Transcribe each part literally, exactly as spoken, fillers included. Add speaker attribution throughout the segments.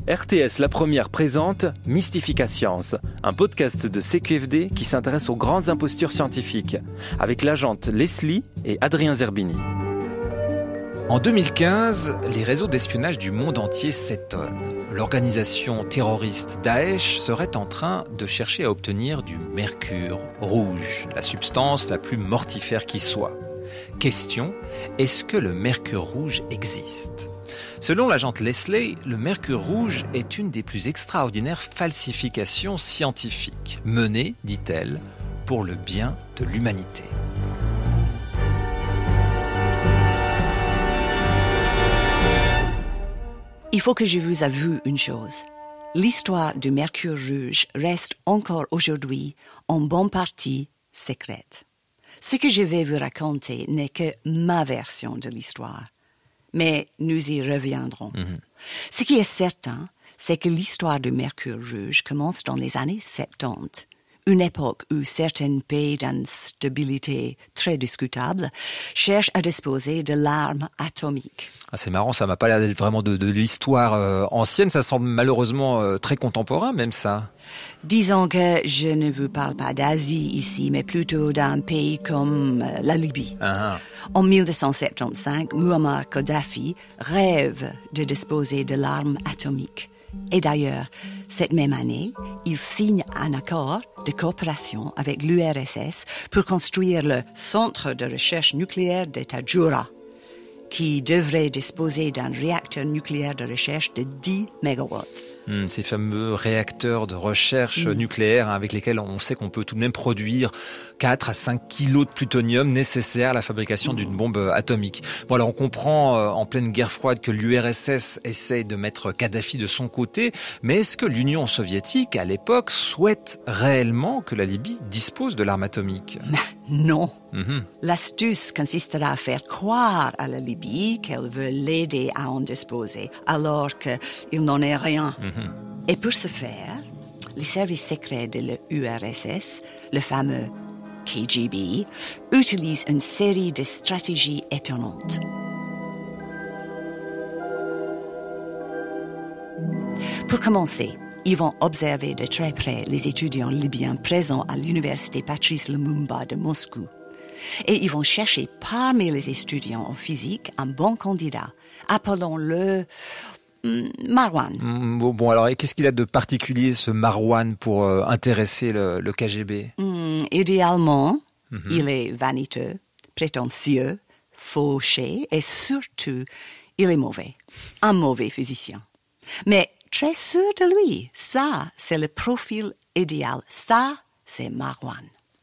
Speaker 1: R T S La Première présente Mystifika Science, un podcast de C Q F D qui s'intéresse aux grandes impostures scientifiques, avec l'agente Leslie et Adrien Zerbini.
Speaker 2: En deux mille quinze, les réseaux d'espionnage du monde entier s'étonnent. L'organisation terroriste Daesh serait en train de chercher à obtenir du mercure rouge, la substance la plus mortifère qui soit. Question, est-ce que le mercure rouge existe ? Selon l'agente Leslie, le mercure rouge est une des plus extraordinaires falsifications scientifiques, menées, dit-elle, pour le bien de l'humanité.
Speaker 3: Il faut que je vous avoue une chose. L'histoire du mercure rouge reste encore aujourd'hui en bonne partie secrète. Ce que je vais vous raconter n'est que ma version de l'histoire. Mais nous y reviendrons. Mmh. Ce qui est certain, c'est que l'histoire du mercure rouge commence dans les années soixante-dix, une époque où certains pays d'instabilité très discutable cherchent à disposer de l'arme atomique.
Speaker 2: Ah, c'est marrant, ça m'a pas l'air vraiment de, de l'histoire euh, ancienne, ça semble malheureusement euh, très contemporain même ça.
Speaker 3: Disons que je ne vous parle pas d'Asie ici, mais plutôt d'un pays comme euh, la Libye.
Speaker 2: Ah.
Speaker 3: En dix-neuf cent soixante-quinze, Muammar Kadhafi rêve de disposer de l'arme atomique. Et d'ailleurs, cette même année, il signe un accord de coopération avec l'U R S S pour construire le Centre de recherche nucléaire de Tajura, qui devrait disposer d'un réacteur nucléaire de recherche de dix mégawatts.
Speaker 2: Mmh, ces fameux réacteurs de recherche mmh. nucléaire hein, avec lesquels on sait qu'on peut tout de même produire quatre à cinq kilos de plutonium nécessaires à la fabrication mmh. d'une bombe atomique. Bon alors on comprend euh, en pleine guerre froide que l'U R S S essaie de mettre Kadhafi de son côté, mais est-ce que l'Union soviétique à l'époque souhaite réellement que la Libye dispose de l'arme atomique ?
Speaker 3: Non.
Speaker 2: Mmh.
Speaker 3: L'astuce consistera à faire croire à la Libye qu'elle veut l'aider à en disposer, alors qu'il n'en est rien. Mmh. Et pour ce faire, les services secrets de l'U R S S, le fameux K G B, utilisent une série de stratégies étonnantes. Pour commencer, ils vont observer de très près les étudiants libyens présents à l'université Patrice Lumumba de Moscou. Et ils vont chercher parmi les étudiants en physique un bon candidat, appelons-le mm, Marwan.
Speaker 2: Bon, bon, alors, et qu'est-ce qu'il a de particulier, ce Marwan, pour euh, intéresser le, le K G B ?
Speaker 3: mm, Idéalement, mm-hmm. il est vaniteux, prétentieux, fauché et surtout, il est mauvais. Un mauvais physicien. Mais très sûr de lui, ça, c'est le profil idéal. Ça, c'est Marwan.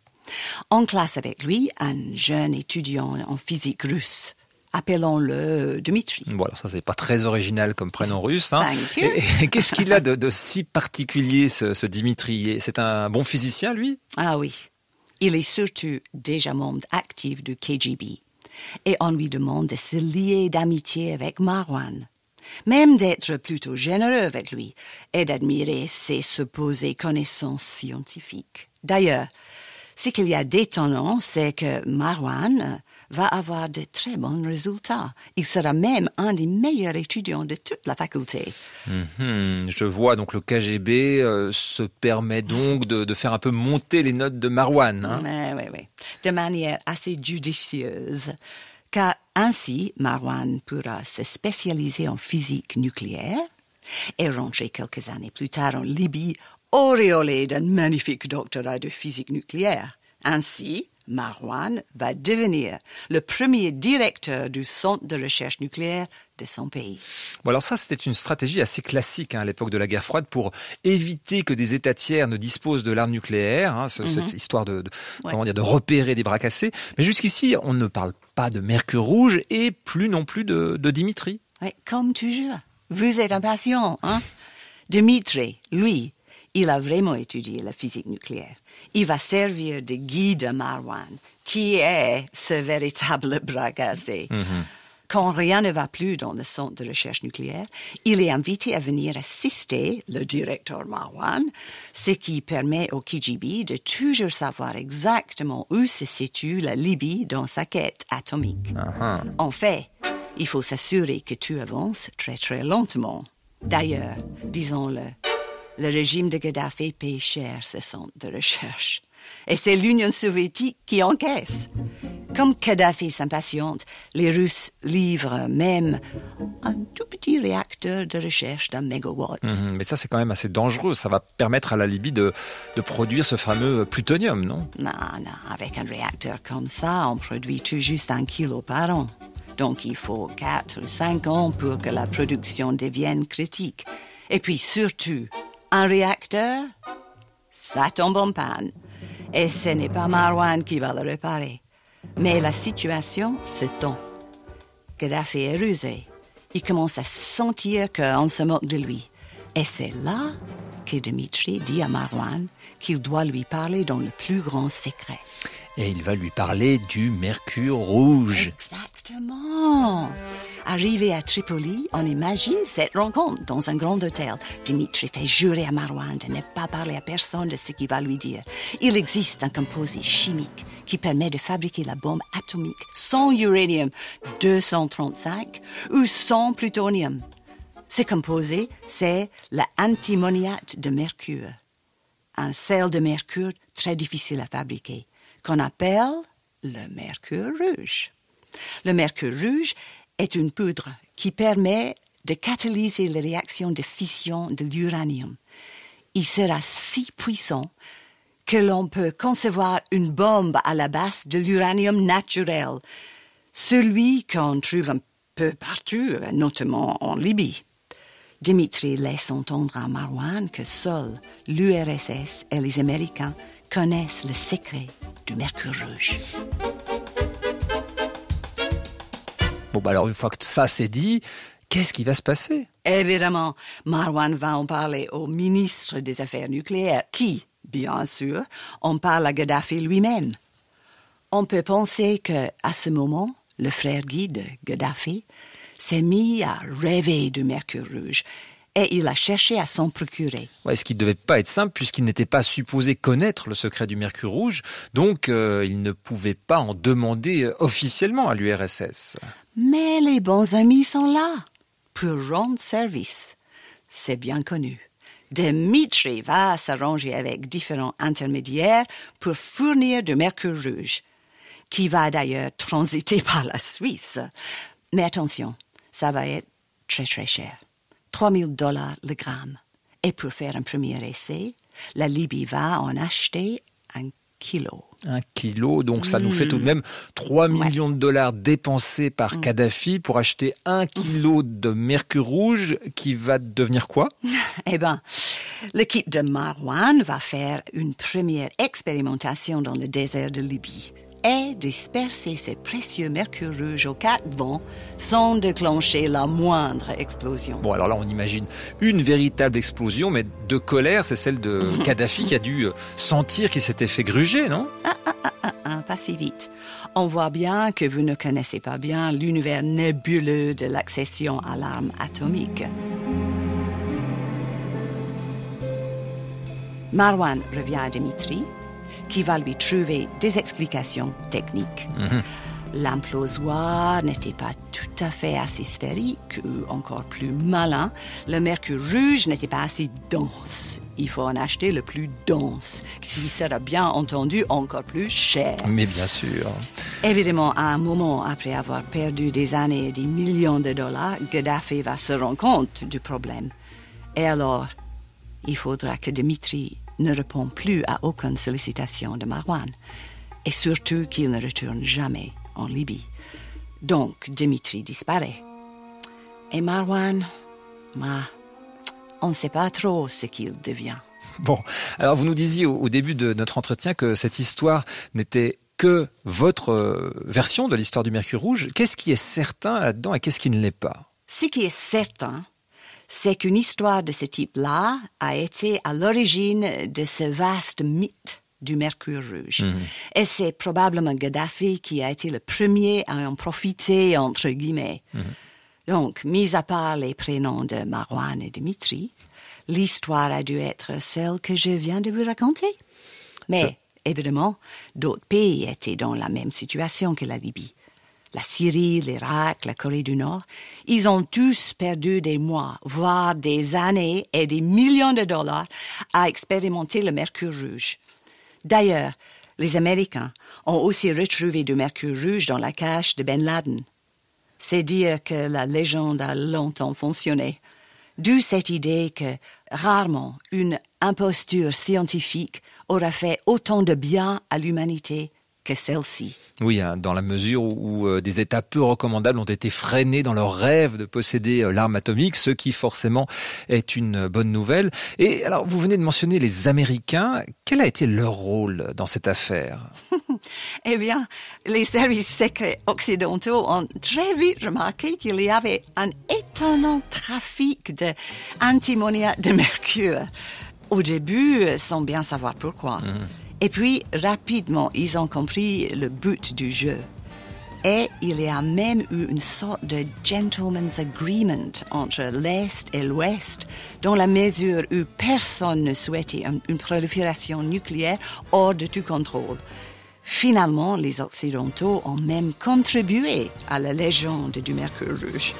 Speaker 3: En classe avec lui, un jeune étudiant en physique russe, appelons-le Dmitri.
Speaker 2: Bon, alors ça, c'est pas très original comme prénom russe. Hein.
Speaker 3: Thank you.
Speaker 2: Et, et qu'est-ce qu'il a de, de si particulier, ce, ce Dmitri ? C'est un bon physicien, lui ?
Speaker 3: Ah oui. Il est surtout déjà membre actif du K G B. Et on lui demande de se lier d'amitié avec Marwan. Même d'être plutôt généreux avec lui et d'admirer ses supposées connaissances scientifiques. D'ailleurs, ce qu'il y a d'étonnant, c'est que Marwan va avoir de très bons résultats. Il sera même un des meilleurs étudiants de toute la faculté.
Speaker 2: Mmh, je vois, donc le K G B euh, se permet donc de, de faire un peu monter les notes de Marwan. Hein.
Speaker 3: Oui, oui, oui. De manière assez judicieuse. Car ainsi, Marwan pourra se spécialiser en physique nucléaire et rentrer quelques années plus tard en Libye, auréolé d'un magnifique doctorat de physique nucléaire. Ainsi, Marwan va devenir le premier directeur du centre de recherche nucléaire de son pays.
Speaker 2: Bon alors ça, c'était une stratégie assez classique hein, à l'époque de la guerre froide pour éviter que des États tiers ne disposent de l'arme nucléaire, hein, ce, mm-hmm. cette histoire de, de, ouais. comment dire, de repérer des bras cassés. Mais jusqu'ici, on ne parle pas de mercure rouge et plus non plus de, de Dimitri.
Speaker 3: Oui, comme toujours. Vous êtes impatient, hein? Dimitri, lui, il a vraiment étudié la physique nucléaire. Il va servir de guide à Marwan, qui est ce véritable bras cassé. Mm-hmm. Quand rien ne va plus dans le centre de recherche nucléaire, il est invité à venir assister le directeur Marwan, ce qui permet au K G B de toujours savoir exactement où se situe la Libye dans sa quête atomique. Uh-huh. En fait, il faut s'assurer que tout avance très très lentement. D'ailleurs, disons-le, le régime de Kadhafi paye cher ce centre de recherche. Et c'est l'Union soviétique qui encaisse. Comme Kadhafi s'impatiente, les Russes livrent même un tout petit réacteur de recherche d'un mégawatt.
Speaker 2: Mmh, mais ça, c'est quand même assez dangereux. Ça va permettre à la Libye de, de produire ce fameux plutonium, non?
Speaker 3: Non, non, avec un réacteur comme ça, on produit tout juste un kilo par an. Donc il faut quatre ou cinq ans pour que la production devienne critique. Et puis surtout, un réacteur, ça tombe en panne. Et ce n'est pas Marwan qui va le réparer. Mais la situation se tend. Kadhafi est rusé. Il commence à sentir qu'on se moque de lui. Et c'est là que Dimitri dit à Marwan qu'il doit lui parler dans le plus grand secret.
Speaker 2: Et il va lui parler du mercure rouge.
Speaker 3: Exactement. Arrivé à Tripoli, on imagine cette rencontre dans un grand hôtel. Dimitri fait jurer à Marwan de ne pas parler à personne de ce qu'il va lui dire. Il existe un composé chimique qui permet de fabriquer la bombe atomique sans uranium deux cent trente-cinq ou sans plutonium. Ce composé, c'est l'antimoniate de mercure. Un sel de mercure très difficile à fabriquer, qu'on appelle le mercure rouge. Le mercure rouge est une poudre qui permet de catalyser les réactions de fission de l'uranium. Il sera si puissant que l'on peut concevoir une bombe à la base de l'uranium naturel, celui qu'on trouve un peu partout, notamment en Libye. Dimitri laisse entendre à Marwan que seuls l'U R S S et les Américains connaissent le secret du mercure rouge.
Speaker 2: Bon, bah alors une fois que ça c'est dit, qu'est-ce qui va se passer?
Speaker 3: Évidemment, Marwan va en parler au ministre des Affaires nucléaires, qui, bien sûr, en parle à Kadhafi lui-même. On peut penser que, à ce moment, le frère Guy de Kadhafi s'est mis à rêver du mercure rouge et il a cherché à s'en procurer.
Speaker 2: Ouais, ce qui ne devait pas être simple puisqu'il n'était pas supposé connaître le secret du mercure rouge, donc euh, il ne pouvait pas en demander officiellement à l'U R S S.
Speaker 3: Mais les bons amis sont là pour rendre service. C'est bien connu. Dimitri va s'arranger avec différents intermédiaires pour fournir du mercure rouge, qui va d'ailleurs transiter par la Suisse. Mais attention, ça va être très très cher. trois mille dollars le gramme. Et pour faire un premier essai, la Libye va en acheter un kilo.
Speaker 2: Un kilo, donc ça
Speaker 3: mmh.
Speaker 2: nous fait tout de même trois millions
Speaker 3: ouais.
Speaker 2: de dollars dépensés par mmh. Kadhafi pour acheter un kilo de mercure rouge qui va devenir quoi?
Speaker 3: Eh bien, l'équipe de Marwan va faire une première expérimentation dans le désert de Libye et disperser ces précieux mercure rouge aux quatre vents sans déclencher la moindre explosion.
Speaker 2: Bon, alors là, on imagine une véritable explosion, mais de colère, c'est celle de Kadhafi qui a dû sentir qu'il s'était fait gruger, non?
Speaker 3: Ah, ah, ah, ah, ah, pas si vite. On voit bien que vous ne connaissez pas bien l'univers nébuleux de l'accession à l'arme atomique. Marwan revient à Dimitri, qui va lui trouver des explications techniques. Mmh. L'implosoir n'était pas tout à fait assez sphérique ou encore plus malin. Le mercure rouge n'était pas assez dense. Il faut en acheter le plus dense, qui sera bien entendu encore plus cher.
Speaker 2: Mais bien sûr.
Speaker 3: Évidemment, à un moment après avoir perdu des années et des millions de dollars, Kadhafi va se rendre compte du problème. Et alors, il faudra que Dimitri ne répond plus à aucune sollicitation de Marwan. Et surtout qu'il ne retourne jamais en Libye. Donc, Dimitri disparaît. Et Marwan, bah, on ne sait pas trop ce qu'il devient.
Speaker 2: Bon, alors vous nous disiez au, au début de notre entretien que cette histoire n'était que votre euh, version de l'histoire du mercure rouge. Qu'est-ce qui est certain là-dedans et qu'est-ce qui ne l'est pas?
Speaker 3: Ce qui est certain, c'est qu'une histoire de ce type-là a été à l'origine de ce vaste mythe du mercure rouge. Mmh. Et c'est probablement Kadhafi qui a été le premier à en profiter, entre guillemets. Mmh. Donc, mis à part les prénoms de Marwan et Dimitri, l'histoire a dû être celle que je viens de vous raconter. Mais, je... évidemment, d'autres pays étaient dans la même situation que la Libye. la Syrie, l'Irak, la Corée du Nord, ils ont tous perdu des mois, voire des années et des millions de dollars à expérimenter le mercure rouge. D'ailleurs, les Américains ont aussi retrouvé du mercure rouge dans la cache de Ben Laden. C'est dire que la légende a longtemps fonctionné. D'où cette idée que, rarement, une imposture scientifique aura fait autant de bien à l'humanité que celle-ci.
Speaker 2: Oui, dans la mesure où, où des États peu recommandables ont été freinés dans leur rêve de posséder l'arme atomique, ce qui forcément est une bonne nouvelle. Et alors, vous venez de mentionner les Américains. Quel a été leur rôle dans cette affaire?
Speaker 3: Eh bien, les services secrets occidentaux ont très vite remarqué qu'il y avait un étonnant trafic d'antimoniaque de mercure. Au début, sans bien savoir pourquoi. Mmh. Et puis, rapidement, ils ont compris le but du jeu. Et il y a même eu une sorte de gentleman's agreement entre l'Est et l'Ouest, dans la mesure où personne ne souhaitait une prolifération nucléaire hors de tout contrôle. Finalement, les Occidentaux ont même contribué à la légende du mercure rouge.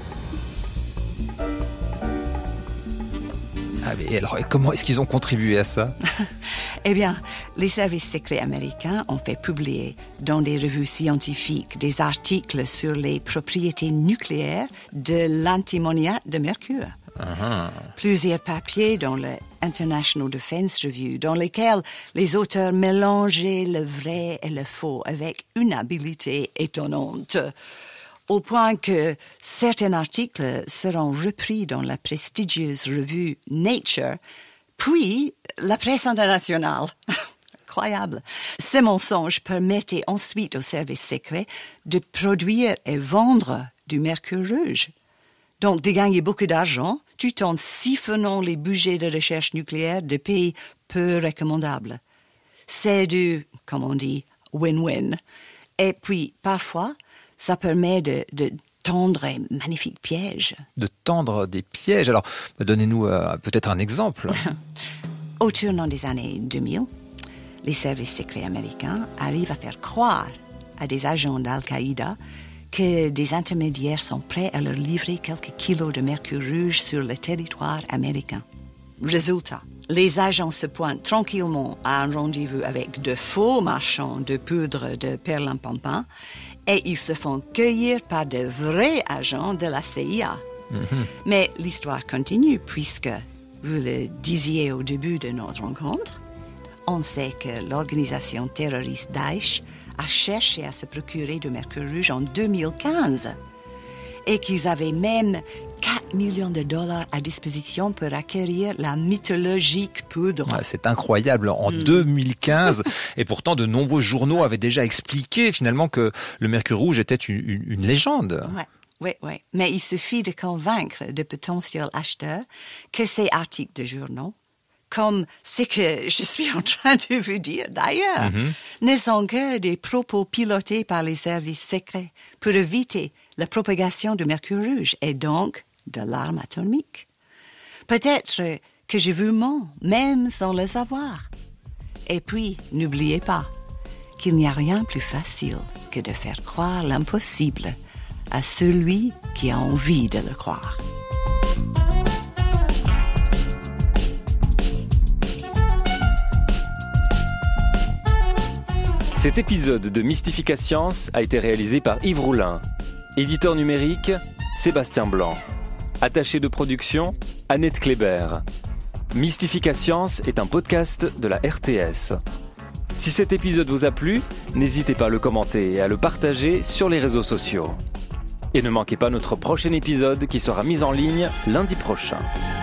Speaker 2: Ah, mais alors, comment est-ce qu'ils ont contribué à ça?
Speaker 3: Eh bien, les services secrets américains ont fait publier dans des revues scientifiques des articles sur les propriétés nucléaires de l'antimoniaque de mercure. Uh-huh. Plusieurs papiers dans le International Defense Review, dans lesquels les auteurs mélangeaient le vrai et le faux avec une habileté étonnante, au point que certains articles seront repris dans la prestigieuse revue Nature, puis la presse internationale. Incroyable. Ce mensonge permettait ensuite aux services secrets de produire et vendre du mercure rouge. Donc de gagner beaucoup d'argent tout en siphonnant les budgets de recherche nucléaire de pays peu recommandables. C'est du, comme on dit, win-win. Et puis, parfois, ça permet de, de tendre un magnifique piège.
Speaker 2: De tendre des pièges. Alors, donnez-nous euh, peut-être un exemple.
Speaker 3: Au tournant des années deux mille, les services secrets américains arrivent à faire croire à des agents d'Al-Qaïda que des intermédiaires sont prêts à leur livrer quelques kilos de mercure rouge sur le territoire américain. Résultat, les agents se pointent tranquillement à un rendez-vous avec de faux marchands de poudre de perlimpinpin et ils se font cueillir par de vrais agents de la C I A. Mm-hmm. Mais l'histoire continue puisque, vous le disiez au début de notre rencontre, on sait que l'organisation terroriste Daesh a cherché à se procurer du mercure rouge en deux mille quinze et qu'ils avaient même quatre millions de dollars à disposition pour acquérir la mythologique poudre.
Speaker 2: Ouais, c'est incroyable, en mmh. deux mille quinze. Et pourtant, de nombreux journaux avaient déjà expliqué finalement que le mercure rouge était une, une, une légende.
Speaker 3: Ouais. Oui, oui. Mais il suffit de convaincre de potentiels acheteurs que ces articles de journaux, comme ce que je suis en train de vous dire d'ailleurs, mm-hmm. ne sont que des propos pilotés par les services secrets pour éviter la propagation du mercure rouge et donc de l'arme atomique. Peut-être que je vous mens, même sans le savoir. Et puis, n'oubliez pas qu'il n'y a rien de plus facile que de faire croire l'impossible à celui qui a envie de le croire.
Speaker 1: Cet épisode de Mystifications a été réalisé par Yves Roulin. Éditeur numérique, Sébastien Blanc. Attaché de production, Annette Kléber. Mystifications est un podcast de la R T S. Si cet épisode vous a plu, n'hésitez pas à le commenter et à le partager sur les réseaux sociaux. Et ne manquez pas notre prochain épisode qui sera mis en ligne lundi prochain.